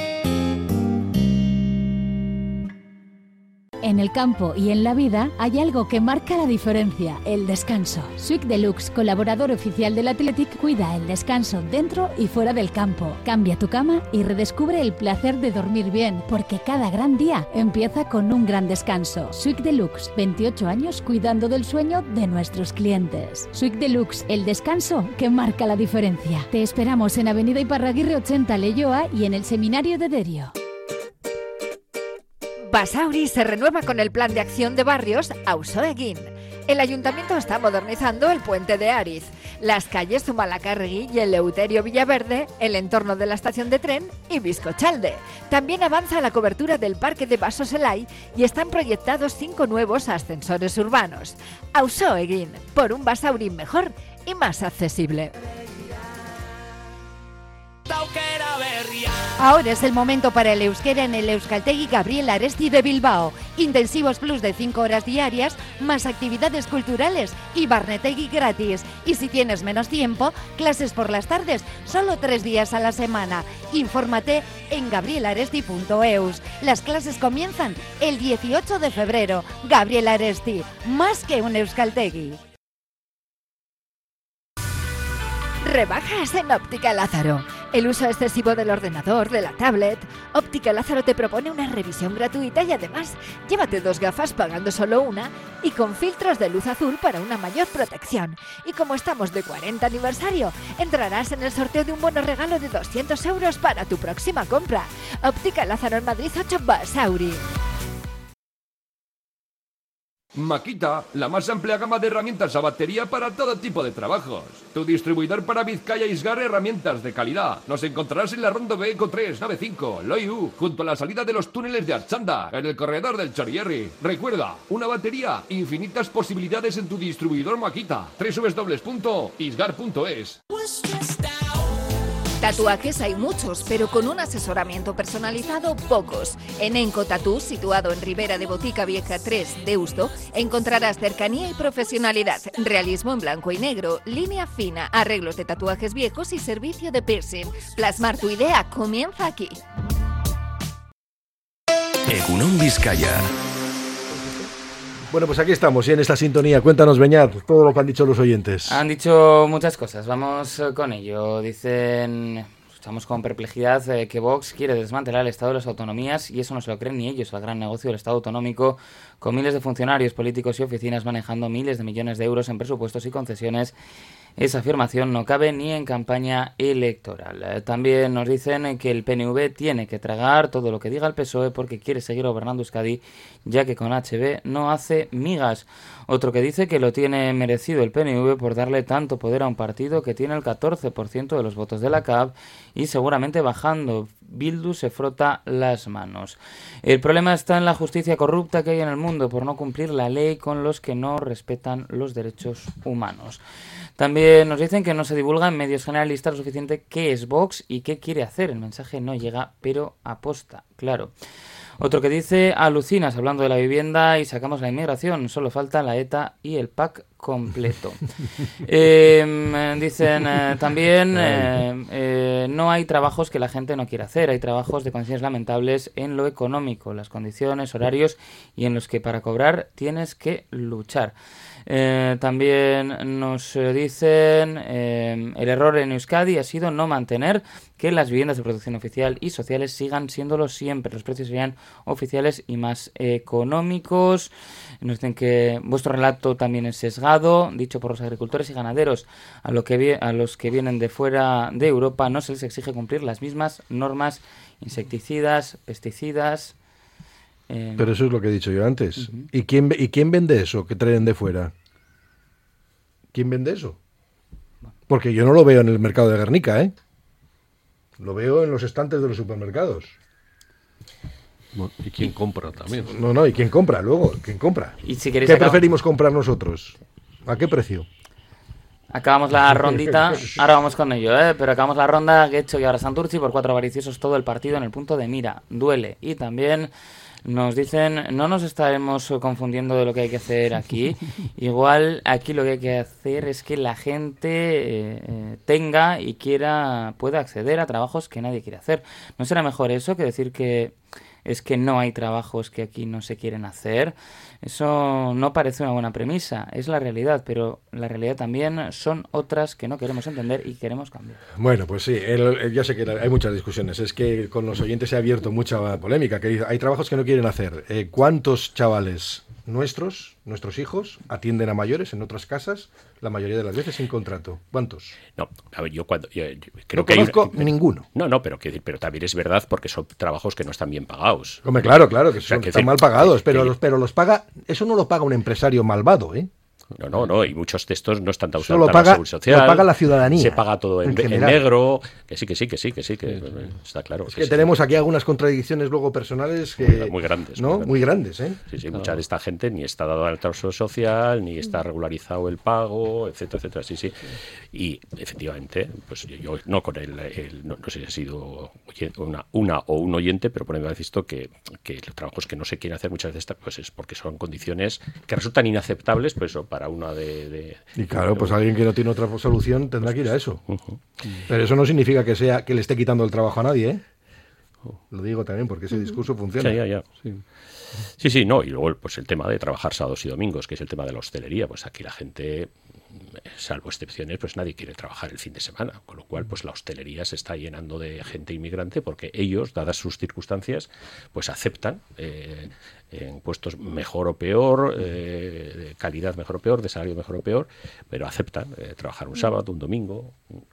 En el campo y en la vida hay algo que marca la diferencia, el descanso. Swick Deluxe, colaborador oficial del Athletic, cuida el descanso dentro y fuera del campo. Cambia tu cama y redescubre el placer de dormir bien, porque cada gran día empieza con un gran descanso. Swick Deluxe, veintiocho años cuidando del sueño de nuestros clientes. Swick Deluxe, el descanso que marca la diferencia. Te esperamos en Avenida Iparraguirre ochenta, Leioa, y en el Seminario de Derio. Basauri se renueva con el plan de acción de barrios Auzoegin. El ayuntamiento está modernizando el puente de Ariz, las calles Zumalacárregui y Eleuterio Villaverde, el entorno de la estación de tren y Bizcochalde. También avanza la cobertura del parque de Basoselay y están proyectados cinco nuevos ascensores urbanos. Auzoegin, por un Basauri mejor y más accesible. Ahora es el momento para el euskera en el Euskaltegi Gabriel Aresti de Bilbao. Intensivos plus de cinco horas diarias, más actividades culturales y barnetegi gratis. Y si tienes menos tiempo, clases por las tardes, solo tres días a la semana. Infórmate en gabrielaresti punto eus. Las clases comienzan el dieciocho de febrero. Gabriel Aresti, más que un Euskaltegi. Rebajas en Óptica Lázaro. El uso excesivo del ordenador, de la tablet. Óptica Lázaro te propone una revisión gratuita y además llévate dos gafas pagando solo una y con filtros de luz azul para una mayor protección. Y como estamos de cuarenta aniversario, entrarás en el sorteo de un bono regalo de doscientos euros para tu próxima compra. Óptica Lázaro en Madrid ocho, Basauri. Makita, la más amplia gama de herramientas a batería para todo tipo de trabajos. Tu distribuidor para Vizcaya Isgar, herramientas de calidad. Nos encontrarás en la Ronda B Eco tres, nave cinco, Loiu, junto a la salida de los túneles de Archanda, en el corredor del Chorierri. Recuerda, una batería, infinitas posibilidades en tu distribuidor Makita. doble u doble u doble u punto isgar punto es. Tatuajes hay muchos, pero con un asesoramiento personalizado, pocos. En Enco Tatú, situado en Ribera de Botica Vieja tres, Deusto, encontrarás cercanía y profesionalidad, realismo en blanco y negro, línea fina, arreglos de tatuajes viejos y servicio de piercing. Plasmar tu idea comienza aquí. Egunon Vizcaya. Bueno, pues aquí estamos, y en esta sintonía. Cuéntanos, Beñat, todo lo que han dicho los oyentes. Han dicho muchas cosas, vamos eh, con ello. Dicen, estamos con perplejidad, eh, que Vox quiere desmantelar el Estado de las autonomías y eso no se lo creen ni ellos, el gran negocio del Estado autonómico, con miles de funcionarios políticos y oficinas manejando miles de millones de euros en presupuestos y concesiones. Esa afirmación no cabe ni en campaña electoral. Eh, También nos dicen que el P N V tiene que tragar todo lo que diga el P S O E porque quiere seguir gobernando Euskadi, ya que con H B no hace migas. Otro que dice que lo tiene merecido el P N V por darle tanto poder a un partido que tiene el catorce por ciento de los votos de la C A B y seguramente bajando. Bildu se frota las manos. El problema está en la justicia corrupta que hay en el mundo por no cumplir la ley con los que no respetan los derechos humanos. También nos dicen que no se divulga en medios generalistas lo suficiente qué es Vox y qué quiere hacer. El mensaje no llega, pero aposta, claro. Otro que dice, alucinas hablando de la vivienda y sacamos la inmigración, solo falta la ETA y el pack completo. eh, dicen eh, también, eh, eh, no hay trabajos que la gente no quiera hacer, hay trabajos de condiciones lamentables en lo económico, las condiciones, horarios y en los que para cobrar tienes que luchar. Eh, también nos eh, dicen eh, el error en Euskadi ha sido no mantener que las viviendas de protección oficial y sociales sigan siéndolo siempre. Los precios serían oficiales y más económicos. Nos dicen que vuestro relato también es sesgado, dicho por los agricultores y ganaderos. A, lo que vi- a los que vienen de fuera de Europa no se les exige cumplir las mismas normas insecticidas, pesticidas, Eh, Pero eso es lo que he dicho yo antes. Uh-huh. ¿Y quién, ¿Y quién vende eso que traen de fuera? ¿Quién vende eso? Porque yo no lo veo en el mercado de Guernica, ¿eh? Lo veo en los estantes de los supermercados. Bueno, ¿y quién compra también? No, no, ¿y quién compra luego? ¿Quién compra? ¿Y si queréis ¿Qué acab- preferimos comprar nosotros? ¿A qué precio? Acabamos la rondita, ahora vamos con ello, ¿eh? Pero acabamos la ronda, Guecho y ahora Santurci por cuatro avariciosos todo el partido en el punto de mira, duele. Y también nos dicen, no nos estaremos confundiendo de lo que hay que hacer aquí, igual aquí lo que hay que hacer es que la gente eh, eh, tenga y quiera, pueda acceder a trabajos que nadie quiere hacer. ¿No será mejor eso que decir que es que no hay trabajos que aquí no se quieren hacer? Eso no parece una buena premisa, es la realidad, pero la realidad también son otras que no queremos entender y queremos cambiar. Bueno, pues sí, el, el, ya sé que hay muchas discusiones, es que con los oyentes se ha abierto mucha polémica, que hay trabajos que no quieren hacer. Eh, ¿Cuántos chavales nuestros, nuestros hijos, atienden a mayores en otras casas, la mayoría de las veces sin contrato? ¿Cuántos? No, a ver, yo cuando yo, yo creo no que conozco hay, ninguno. No, no, pero que pero también es verdad porque son trabajos que no están bien pagados. Hombre, claro, claro, que, o sea, son, que están decir, mal pagados, que, pero que, los pero los paga, eso no lo paga un empresario malvado, ¿eh? No, no, no, y muchos textos no están Solo tausados paga, la seguridad social. lo paga la ciudadanía. Se paga todo en, en, en negro, que sí, que sí, que sí, que sí, que sí, está claro. Es que que sí. tenemos aquí algunas contradicciones luego personales que, muy, muy grandes, ¿no? Muy grandes, ¿eh? Sí, sí, claro. Mucha de esta gente ni está dado al trauso social, ni está regularizado el pago, etcétera, etcétera, sí, sí. Y efectivamente, pues yo no con el, el no, no sé si ha sido una, una o un oyente, pero por ejemplo he visto que, que los trabajos que no se quieren hacer muchas veces pues es porque son condiciones que resultan inaceptables, pues eso, para una de, de y claro, pues alguien que no tiene otra solución tendrá que ir a eso. Uh-huh. Pero eso no significa que sea que le esté quitando el trabajo a nadie, ¿eh? Lo digo también porque ese discurso funciona. Sí, ya, ya. Sí. sí, sí, no. Y luego pues el tema de trabajar sábados y domingos, que es el tema de la hostelería. Pues aquí la gente, salvo excepciones, pues nadie quiere trabajar el fin de semana. Con lo cual, pues la hostelería se está llenando de gente inmigrante porque ellos, dadas sus circunstancias, pues aceptan eh, en puestos mejor o peor, eh, de calidad mejor o peor, de salario mejor o peor, pero aceptan eh, trabajar un sábado, un domingo.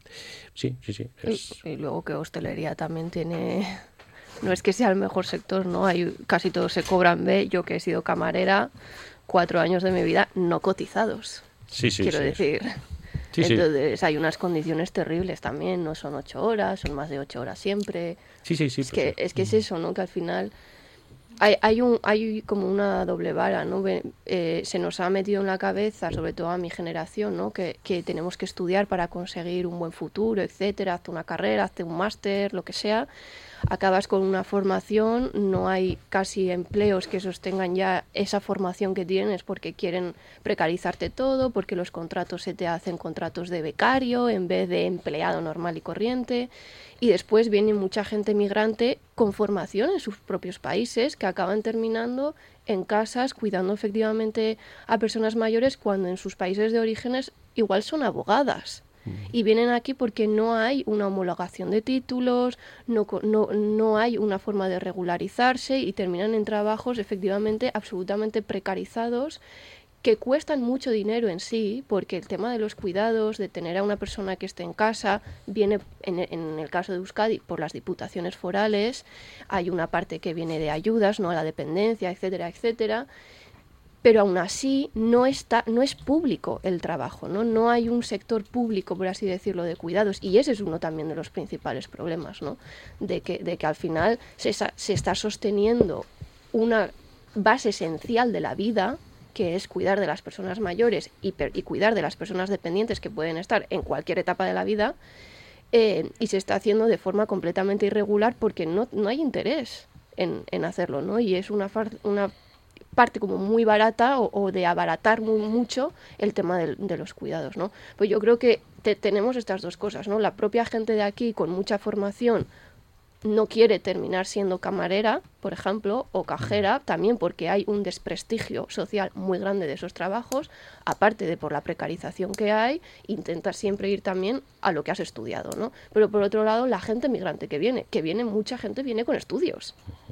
Sí, sí, sí. Es... Y, y luego que hostelería también tiene... No es que sea el mejor sector, ¿no? Hay, casi todos se cobran B. Yo que he sido camarera, cuatro años de mi vida no cotizados. Sí, sí, Quiero sí, decir... Sí, Entonces sí. hay unas condiciones terribles también, no son ocho horas, son más de ocho horas siempre. Sí, sí, sí. Es, pues que, sí. es que es eso, ¿no? Que al final... Hay, hay, un, hay como una doble vara, ¿no? Eh, se nos ha metido en la cabeza, sobre todo a mi generación, ¿no? Que, que tenemos que estudiar para conseguir un buen futuro, etcétera, hazte una carrera, hazte un máster, lo que sea. Acabas con una formación, no hay casi empleos que sostengan ya esa formación que tienes porque quieren precarizarte todo, porque los contratos se te hacen contratos de becario en vez de empleado normal y corriente. Y después viene mucha gente migrante con formación en sus propios países que acaban terminando en casas cuidando efectivamente a personas mayores cuando en sus países de orígenes igual son abogadas. Y vienen aquí porque no hay una homologación de títulos, no, no, no hay una forma de regularizarse y terminan en trabajos efectivamente absolutamente precarizados que cuestan mucho dinero en sí, porque el tema de los cuidados, de tener a una persona que esté en casa, viene, en, en el caso de Euskadi, por las diputaciones forales, hay una parte que viene de ayudas, no a la dependencia, etcétera, etcétera, pero aún así no está, no es público el trabajo, ¿no? No hay un sector público, por así decirlo, de cuidados, y ese es uno también de los principales problemas, ¿no? De que, de que al final se, se está sosteniendo una base esencial de la vida, que es cuidar de las personas mayores y, per, y cuidar de las personas dependientes que pueden estar en cualquier etapa de la vida, eh, y se está haciendo de forma completamente irregular porque no, no hay interés en, en hacerlo, ¿no? Y es una, far, una parte como muy barata o, o de abaratar muy, mucho el tema de, de los cuidados, ¿no? Pues yo creo que te, tenemos estas dos cosas, ¿no? La propia gente de aquí con mucha formación no quiere terminar siendo camarera, por ejemplo, o cajera, también porque hay un desprestigio social muy grande de esos trabajos, aparte de por la precarización que hay, intenta siempre ir también a lo que has estudiado, ¿no? Pero por otro lado, la gente migrante que viene, que viene, mucha gente viene con estudios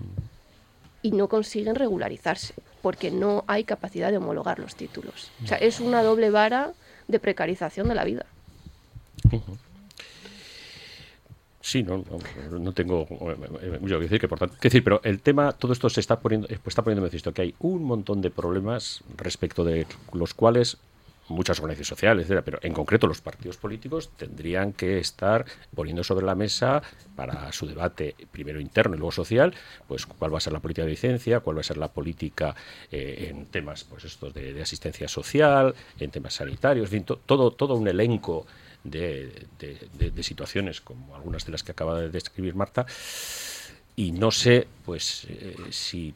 y no consiguen regularizarse, porque no hay capacidad de homologar los títulos. O sea, es una doble vara de precarización de la vida. Sí, no, no, no tengo mucho que decir, que por tanto, que decir, pero el tema, todo esto se está poniendo, pues está poniendo en esto, que hay un montón de problemas respecto de los cuales muchas organizaciones sociales, etcétera, pero en concreto los partidos políticos tendrían que estar poniendo sobre la mesa para su debate primero interno y luego social, pues cuál va a ser la política de licencia, cuál va a ser la política eh, en temas, pues estos de, de asistencia social, en temas sanitarios, en fin, to, todo todo un elenco de, de, de, de situaciones como algunas de las que acaba de describir Marta, y no sé, pues eh, si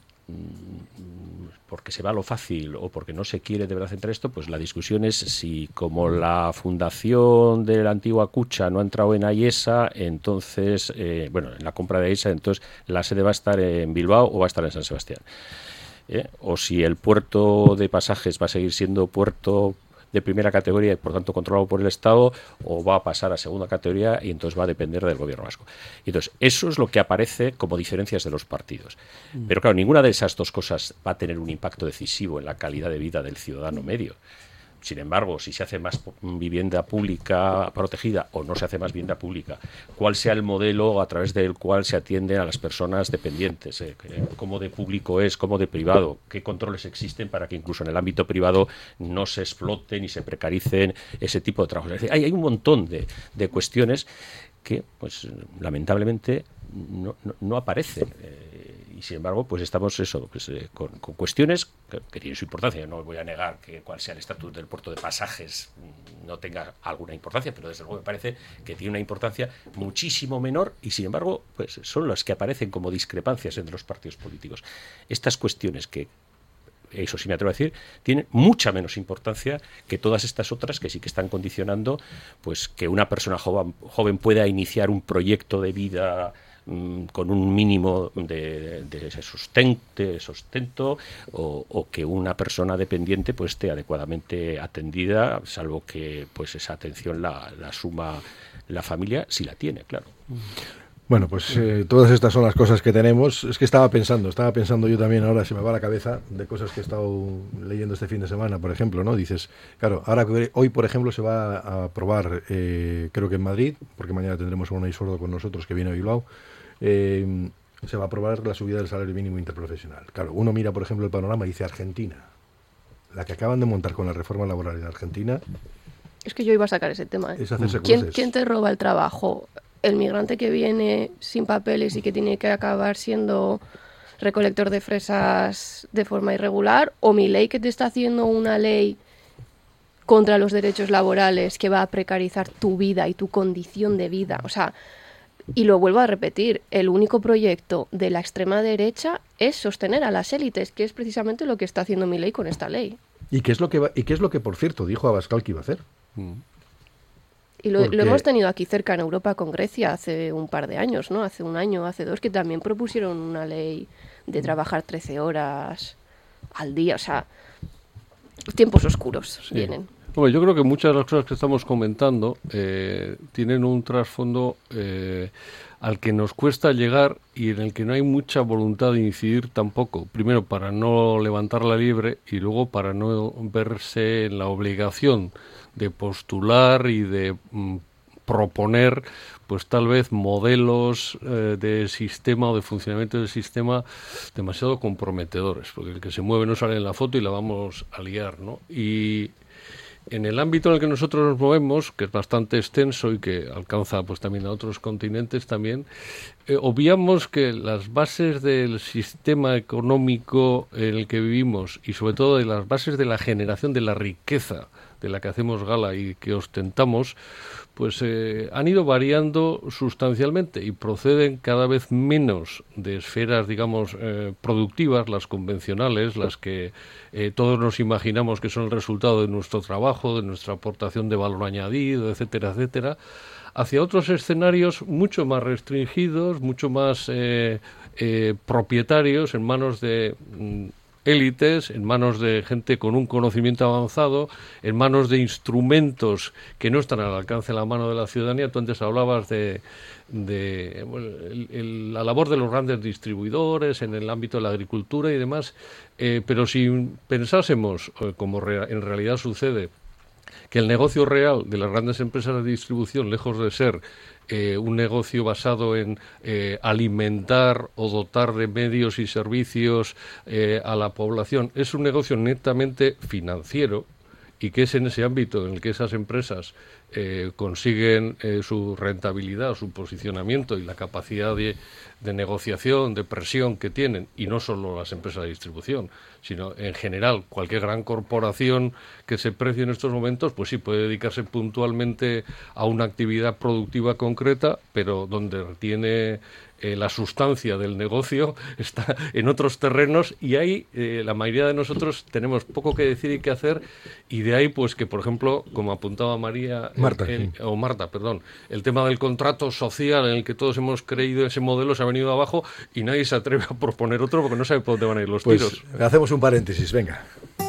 porque se va a lo fácil o porque no se quiere de verdad centrar esto, pues la discusión es si, como la fundación de la antigua Cucha no ha entrado en AIESA, entonces, eh, bueno, en la compra de AIESA, entonces la sede va a estar en Bilbao o va a estar en San Sebastián. ¿Eh? O si el puerto de pasajes va a seguir siendo puerto de primera categoría y por tanto controlado por el Estado, o va a pasar a segunda categoría y entonces va a depender del gobierno vasco. Y entonces eso es lo que aparece como diferencias de los partidos. Mm. Pero claro, ninguna de esas dos cosas va a tener un impacto decisivo en la calidad de vida del ciudadano medio. Sin embargo, si se hace más vivienda pública protegida o no se hace más vivienda pública, cuál sea el modelo a través del cual se atienden a las personas dependientes, eh, cómo de público es, cómo de privado, qué controles existen para que incluso en el ámbito privado no se exploten y se precaricen ese tipo de trabajos. Es decir, hay, hay un montón de, de cuestiones que, pues, lamentablemente no, no, no aparecen. Eh, y sin embargo, pues estamos eso, pues, eh, con, con cuestiones que, que tienen su importancia. Yo no voy a negar que cuál sea el estatus del puerto de pasajes no tenga alguna importancia, pero desde luego me parece que tiene una importancia muchísimo menor y sin embargo, pues son las que aparecen como discrepancias entre los partidos políticos. Estas cuestiones que, eso sí me atrevo a decir, tienen mucha menos importancia que todas estas otras que sí que están condicionando, pues, que una persona joven, joven pueda iniciar un proyecto de vida con un mínimo de, de, sustento, de sustento o, o que una persona dependiente pues esté adecuadamente atendida, salvo que pues esa atención la, la suma la familia, si la tiene, claro. Bueno, pues eh, todas estas son las cosas que tenemos. Es que estaba pensando, estaba pensando yo también, ahora se me va la cabeza, de cosas que he estado leyendo este fin de semana, por ejemplo, ¿no? Dices, claro, ahora hoy, por ejemplo, se va a aprobar, eh, creo que en Madrid, porque mañana tendremos a Unai Sordo con nosotros que viene a Bilbao, eh, se va a aprobar la subida del salario mínimo interprofesional. Claro, uno mira, por ejemplo, el panorama y dice Argentina, la que acaban de montar con la reforma laboral en Argentina. Es que yo iba a sacar ese tema. ¿eh? Es hacerse ¿Quién, cruces. ¿Quién te roba el trabajo? ¿El migrante que viene sin papeles y que tiene que acabar siendo recolector de fresas de forma irregular? ¿O mi ley que te está haciendo una ley contra los derechos laborales que va a precarizar tu vida y tu condición de vida? O sea, y lo vuelvo a repetir, el único proyecto de la extrema derecha es sostener a las élites, que es precisamente lo que está haciendo mi ley con esta ley. ¿Y qué es lo que, va, y qué es lo que por cierto, dijo Abascal que iba a hacer? Mm. Y lo, Porque... lo hemos tenido aquí cerca en Europa con Grecia hace un par de años, ¿no? Hace un año, hace dos, que también propusieron una ley de trabajar trece horas al día. O sea, tiempos oscuros sí. vienen. Bueno, yo creo que muchas de las cosas que estamos comentando eh, tienen un trasfondo eh, al que nos cuesta llegar y en el que no hay mucha voluntad de incidir tampoco. Primero, para no levantar la liebre y luego para no verse en la obligación de postular y de mm, proponer, pues tal vez modelos eh, de sistema o de funcionamiento del sistema demasiado comprometedores, porque el que se mueve no sale en la foto y la vamos a liar, ¿no? Y en el ámbito en el que nosotros nos movemos, que es bastante extenso y que alcanza pues también a otros continentes también, eh, obviamos que las bases del sistema económico en el que vivimos y sobre todo de las bases de la generación de la riqueza de la que hacemos gala y que ostentamos, pues eh, han ido variando sustancialmente y proceden cada vez menos de esferas, digamos, eh, productivas, las convencionales, las que eh, todos nos imaginamos que son el resultado de nuestro trabajo, de nuestra aportación de valor añadido, etcétera, etcétera, hacia otros escenarios mucho más restringidos, mucho más eh, eh, propietarios, en manos de mm, élites, en manos de gente con un conocimiento avanzado, en manos de instrumentos que no están al alcance de la mano de la ciudadanía. Tú antes hablabas de, de bueno, el, el, la labor de los grandes distribuidores en el ámbito de la agricultura y demás, eh, pero si pensásemos, eh, como re, en realidad sucede, que el negocio real de las grandes empresas de distribución, lejos de ser eh, un negocio basado en eh, alimentar o dotar de medios y servicios eh, a la población, es un negocio netamente financiero, y que es en ese ámbito en el que esas empresas eh, consiguen eh, su rentabilidad, su posicionamiento y la capacidad de, de negociación, de presión que tienen, y no solo las empresas de distribución, sino en general cualquier gran corporación que se precie en estos momentos, pues sí puede dedicarse puntualmente a una actividad productiva concreta, pero donde tiene eh, la sustancia del negocio está en otros terrenos, y ahí eh, la mayoría de nosotros tenemos poco que decir y que hacer, y de ahí pues que, por ejemplo, como apuntaba María Marta, el, sí. o Marta, perdón, el tema del contrato social en el que todos hemos creído ese modelo se ha venido abajo y nadie se atreve a proponer otro porque no sabe por dónde van a ir los Pues tiros. hacemos un paréntesis, venga.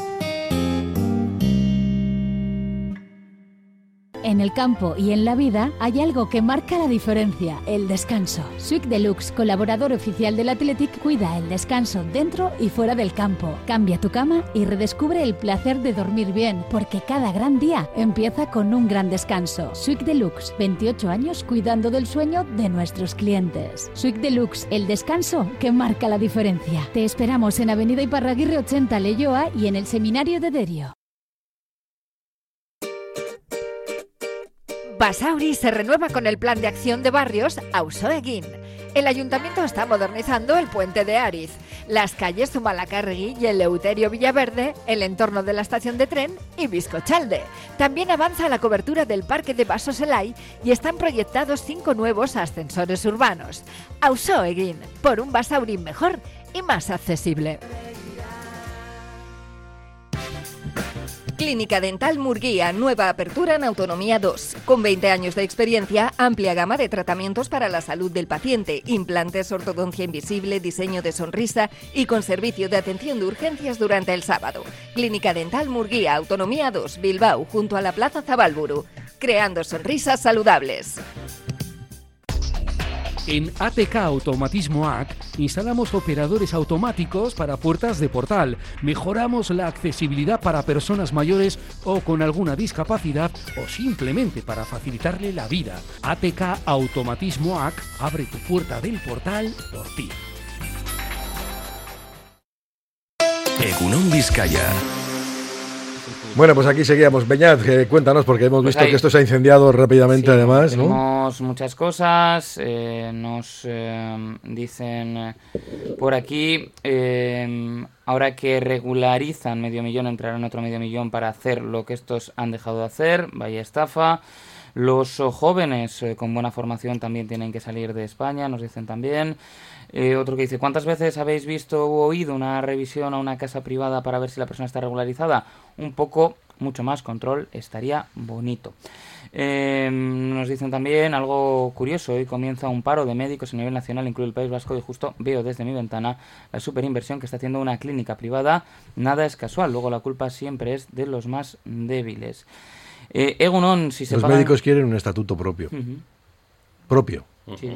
En el campo y en la vida hay algo que marca la diferencia, el descanso. Swick Deluxe, colaborador oficial del Athletic, cuida el descanso dentro y fuera del campo. Cambia tu cama y redescubre el placer de dormir bien, porque cada gran día empieza con un gran descanso. Swick Deluxe, veintiocho años cuidando del sueño de nuestros clientes. Swick Deluxe, el descanso que marca la diferencia. Te esperamos en Avenida Iparraguirre ochenta, Leioa, y en el Seminario de Derio. Basauri se renueva con el plan de acción de barrios Auzo Egin. El ayuntamiento está modernizando el puente de Ariz, las calles Zumalacárregui y Eleuterio Villaverde, el entorno de la estación de tren y Bizcochalde. También avanza la cobertura del parque de Basoselay y están proyectados cinco nuevos ascensores urbanos. Auzo Egin, por un Basauri mejor y más accesible. Clínica Dental Murguía, nueva apertura en Autonomía dos. Con veinte años de experiencia, amplia gama de tratamientos para la salud del paciente, implantes, ortodoncia invisible, diseño de sonrisa y con servicio de atención de urgencias durante el sábado. Clínica Dental Murguía, Autonomía dos, Bilbao, junto a la Plaza Zabalburu. Creando sonrisas saludables. En A T K Automatismo A C instalamos operadores automáticos para puertas de portal, mejoramos la accesibilidad para personas mayores o con alguna discapacidad o simplemente para facilitarle la vida. A T K Automatismo A C abre tu puerta del portal por ti. Egunon Vizcaya. Bueno, pues aquí seguíamos. Beñat, que cuéntanos, porque hemos Pues visto ahí- que esto se ha incendiado rápidamente, Sí, además, ¿no? tenemos muchas cosas. eh, nos eh, dicen eh, por aquí, eh, ahora que regularizan medio millón, entrarán otro medio millón para hacer lo que estos han dejado de hacer. Vaya estafa. Los oh, jóvenes eh, con buena formación también tienen que salir de España, nos dicen también. Eh, otro que dice, ¿cuántas veces habéis visto o oído una revisión a una casa privada para ver si la persona está regularizada? Un poco, mucho más control estaría bonito. Eh, nos dicen también algo curioso, hoy comienza un paro de médicos a nivel nacional, incluye el País Vasco, y justo veo desde mi ventana la superinversión que está haciendo una clínica privada. Nada es casual, luego la culpa siempre es de los más débiles. Eh, Egunon, si se Los pagan... médicos quieren un estatuto propio. Ujú. Propio. Sí.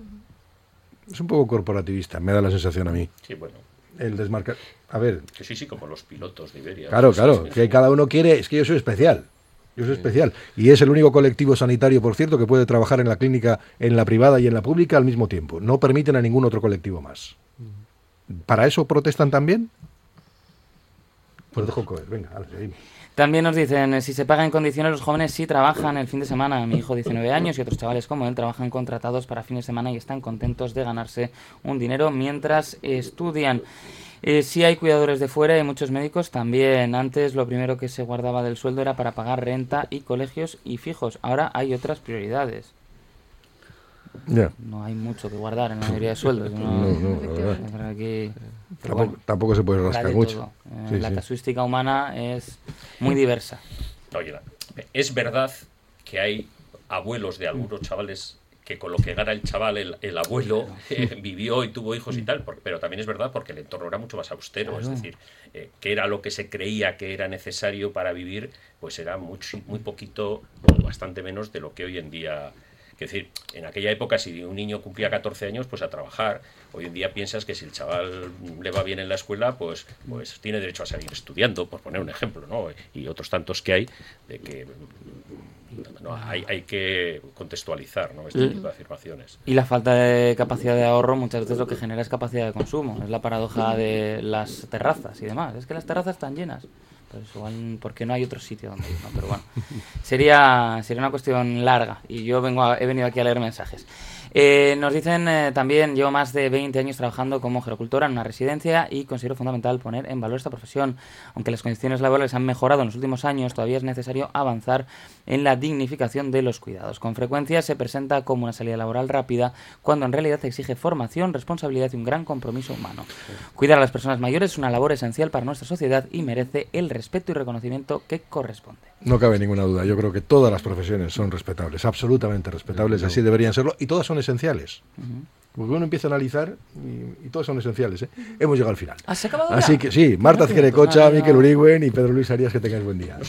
Es un poco corporativista, me da la sensación a mí. Sí, bueno. El desmarcar... A ver, Que sí, sí, como los pilotos de Iberia. claro, Sí, claro, sí, que sí. cada uno quiere... Es que yo soy especial. Yo soy especial. Y es el único colectivo sanitario, por cierto, que puede trabajar en la clínica, en la privada y en la pública al mismo tiempo. No permiten a ningún otro colectivo más. ¿Para eso protestan también? Pues dejo coger. Venga, a ver, seguimos. También nos dicen, eh, si se paga en condiciones, los jóvenes sí trabajan el fin de semana. Mi hijo, diecinueve años, y otros chavales como él trabajan contratados para fin de semana y están contentos de ganarse un dinero mientras estudian. Eh, sí hay cuidadores de fuera y muchos médicos también. Antes lo primero que se guardaba del sueldo era para pagar renta y colegios y fijos. Ahora hay otras prioridades. Ya. No hay mucho que guardar en la mayoría de sueldos. No, No, no, la verdad. Yo creo que- pero Tampoco, bueno, tampoco se puede hay rascar de mucho. todo. Eh, Sí, la sí. casuística humana es muy diversa. Oye, es verdad que hay abuelos de algunos chavales que con lo que gana el chaval, el, el abuelo, eh, vivió y tuvo hijos y tal, por- pero también es verdad porque el entorno era mucho más austero, es Claro. decir, eh, que era lo que se creía que era necesario para vivir, pues era mucho, muy poquito o bastante menos de lo que hoy en día Es decir, en aquella época, si un niño cumplía catorce años, pues a trabajar. Hoy en día piensas que si el chaval le va bien en la escuela, pues, pues tiene derecho a seguir estudiando, por poner un ejemplo, ¿no? Y otros tantos que hay, de que no, hay, hay que contextualizar, ¿no?, este tipo de afirmaciones. Y la falta de capacidad de ahorro muchas veces lo que genera es capacidad de consumo. Es la paradoja de las terrazas y demás. Es que las terrazas están llenas. Pues igual porque no hay otro sitio donde ir, ¿no? Pero bueno, sería, sería una cuestión larga y yo vengo a, he venido aquí a leer mensajes. Eh, nos dicen eh, también, llevo más de veinte años trabajando como gerocultora en una residencia y considero fundamental poner en valor esta profesión. Aunque las condiciones laborales han mejorado en los últimos años, todavía es necesario avanzar en la dignificación de los cuidados. Con frecuencia se presenta como una salida laboral rápida, cuando en realidad exige formación, responsabilidad y un gran compromiso humano. Cuidar a las personas mayores es una labor esencial para nuestra sociedad y merece el respeto y reconocimiento que corresponde. No cabe ninguna duda, yo creo que todas las profesiones son respetables, absolutamente respetables, así deberían serlo, y todas son esenciales. Uh-huh. Porque uno empieza a analizar y, y todos son esenciales, ¿eh? Hemos llegado al final. ¿Has acabado Así ya? que sí, Marta Azquerecocha, Miquel Urigüen y Pedro Luis Arias, que tengáis buen día.